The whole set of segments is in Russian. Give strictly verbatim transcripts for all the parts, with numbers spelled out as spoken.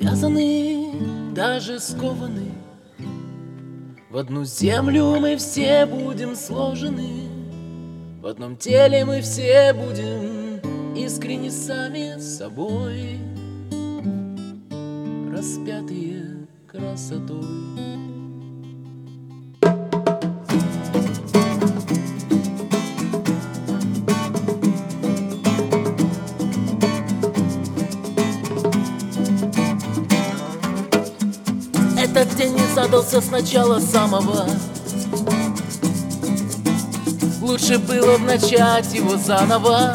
Связаны, даже скованы, в одну землю мы все будем сложены, в одном теле мы все будем искренне сами собой, распятые красотой. Этот день не задался с начала самого. Лучше было б начать его заново.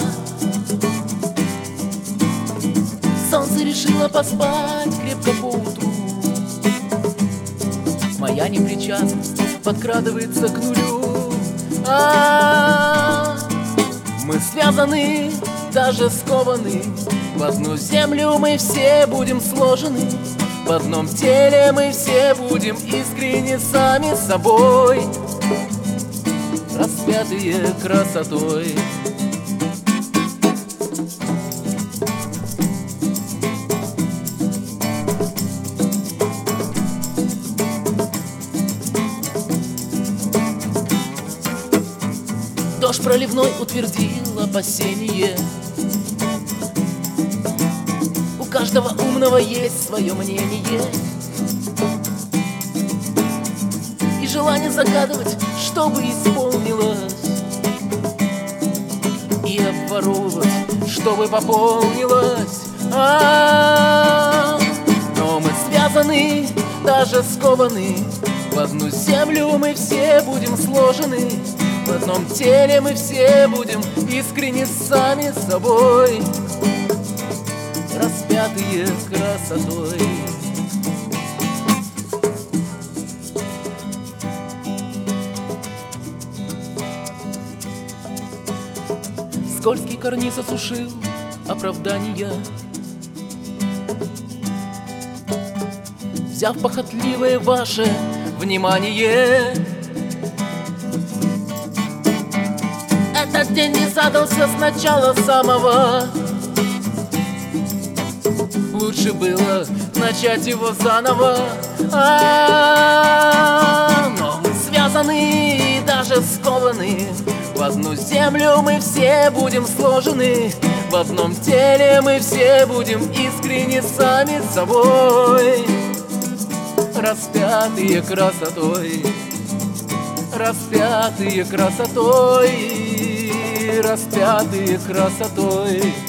Солнце решило поспать крепко поутру. Моя непричастность подкрадывается к нулю. А-а-а, мы связаны, даже скованы, в одну землю мы все будем сложены, в одном теле мы все будем искренне сами собой, распятые красотой. Дождь проливной утвердил опасение. У каждого умного есть свое мнение и желание загадывать, чтобы исполнилось, и обворовывать, чтобы пополнилось. А-а-а, но мы связаны, даже скованы, в одну землю мы все будем сложены, в одном теле мы все будем искренне сами собой, распятые красотой. Скользкий карниз осушил оправдания, взяв похотливое ваше внимание. Этот день не задался с начала самого. Лучше было начать его заново. А-а-а, но мы связаны, даже скованы, в одну землю мы все будем сложены, в одном теле мы все будем искренне сами собой, распятые красотой, распятые красотой, распятые красотой.